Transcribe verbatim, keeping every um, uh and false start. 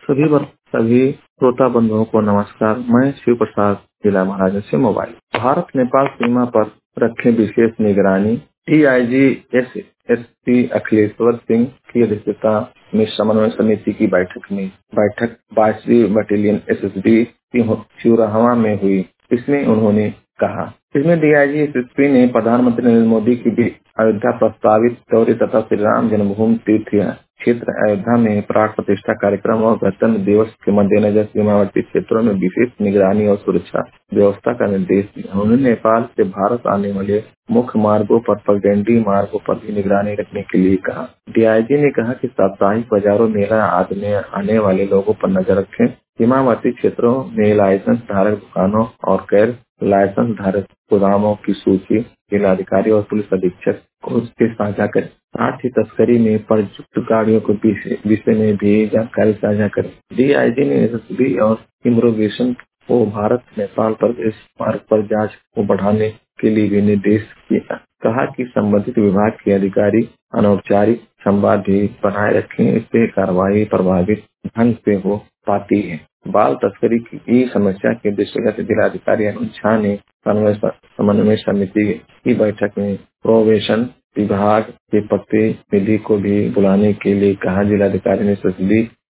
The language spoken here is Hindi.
सभी बर- सभी श्रोता बंधुओं को नमस्कार। मैं शिव प्रसाद, जिला महाराजा से मोबाइल। भारत नेपाल सीमा पर रखे विशेष निगरानी DIG S S P Akhileshwar Singh की अध्यक्षता में समन्वय समिति की बैठक में बैठक बाईसवीं battalion S S B Siraha में हुई। इसमें उन्होंने कहा इसमें डीआईजी एसएसपी ने प्रधानमंत्री नरेंद्र मोदी की भी अयोध्या प्रस्तावित दौरे तथा श्री राम जन्मभूमि तीर्थ क्षेत्र अयोध्या में प्राण प्रतिष्ठा कार्यक्रम और गणतंत्र दिवस के मद्देनजर सीमावर्ती क्षेत्रों में विशेष निगरानी और सुरक्षा व्यवस्था का निर्देश दिया। उन्होंने नेपाल से भारत आने वाले मुख्य मार्गों पर पगडंडी मार्गों पर भी निगरानी रखने के लिए कहा। डीआईजी ने कहा कि साप्ताहिक बाजारों, मेला आदि में आने वाले लोगों पर नजर रखें। सीमावर्ती क्षेत्रों में लाइसेंस धारक दुकानों और गैर लाइसेंस धारक गोदामों की सूची जिलाधिकारी और पुलिस अधीक्षक को उसके साझा करें। साथ ही तस्करी में प्रयुक्त गाड़ियों के विषय विषय में भी जानकारी साझा करें। डीआईजी ने एसएसबी और इमिग्रेशन को भारत नेपाल प्रदेश मार्ग पर जांच को बढ़ाने के लिए भी निर्देश किया। कहा कि संबंधित विभाग के अधिकारी अनौपचारिक संवाद भी बनाए रखें, इससे कार्रवाई प्रभावित ढंग से हो पाती है। बाल तस्करी की समस्या के दृष्टिगत जिलाधिकारी अनुज झा ने समन्वय समिति की बैठक में प्रोबेशन विभाग के प्रतिनिधि को भी बुलाने के लिए कहा। जिलाधिकारी ने एसएसबी